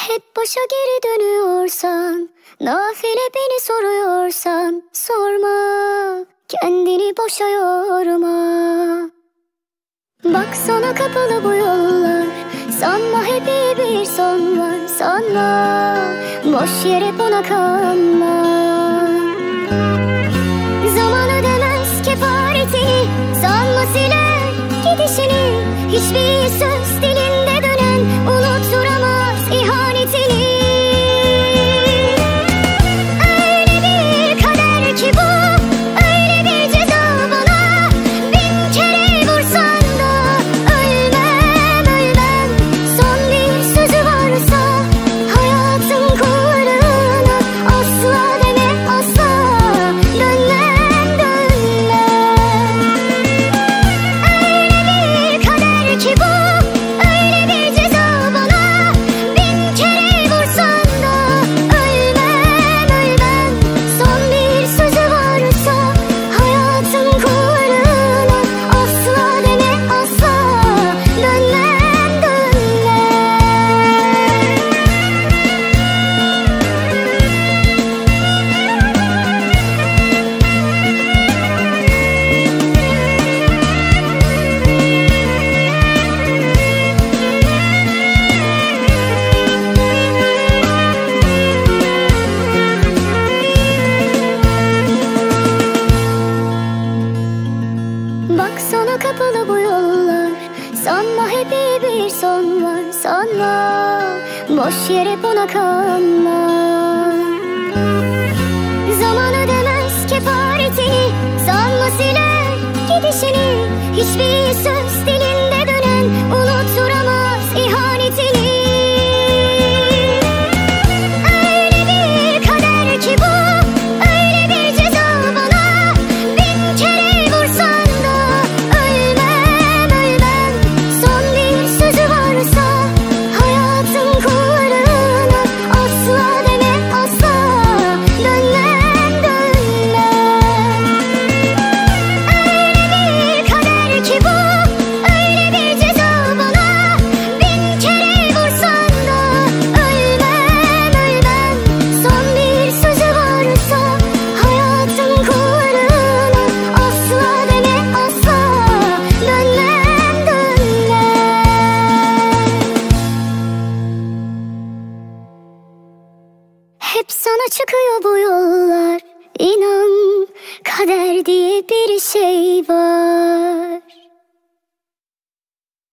Hep başa geri dönüyorsan, nafile beni soruyorsan, sorma, kendini boşa yorma. Bak sana kapalı bu yollar, sanma hep iyi bir son var, sanma, boş yere buna kanma. Zaman ödemez kefaretini, sanma siler gidişini, hiçbir söz dilinde dönen unutturamaz ihanetini. Öyle bir kader ki bu, öyle bir ceza bana, bin kere vursan da ölmem, ölmem. Son bir sözü varsa hayatın kullarına, asla deme asla, dönmem, dönmem. Öyle bir kader ki bu, öyle bir ceza bana, bin kere vursan da ölmem, ölmem. Son bir sözü varsa hayatın kullarına, asla deme asla, dönmem, dönmem. Bak sana kapalı bu yollar, sanma hep iyi bir son var, sanma, boş yere buna kanma. Zaman ödemez kefaretini, sanma siler gidişini, hiçbir söz dilinde dönen unutturamaz ihanetini. Öyle bir kader ki bu, öyle bir ceza bana, bin kere vursan da ölmem, ölmem. Son bir sözü varsa hayatın kullarına, asla deme asla, dönmem, dönmem. Öyle bir kader ki bu, öyle bir ceza bana, bin kere vursan da ölmem, ölmem. Son bir sözü varsa hayatın kullarına, asla deme asla, dönmem, dönmem. Hep sana çıkıyor bu yollar, inan, kader diye bir şey var.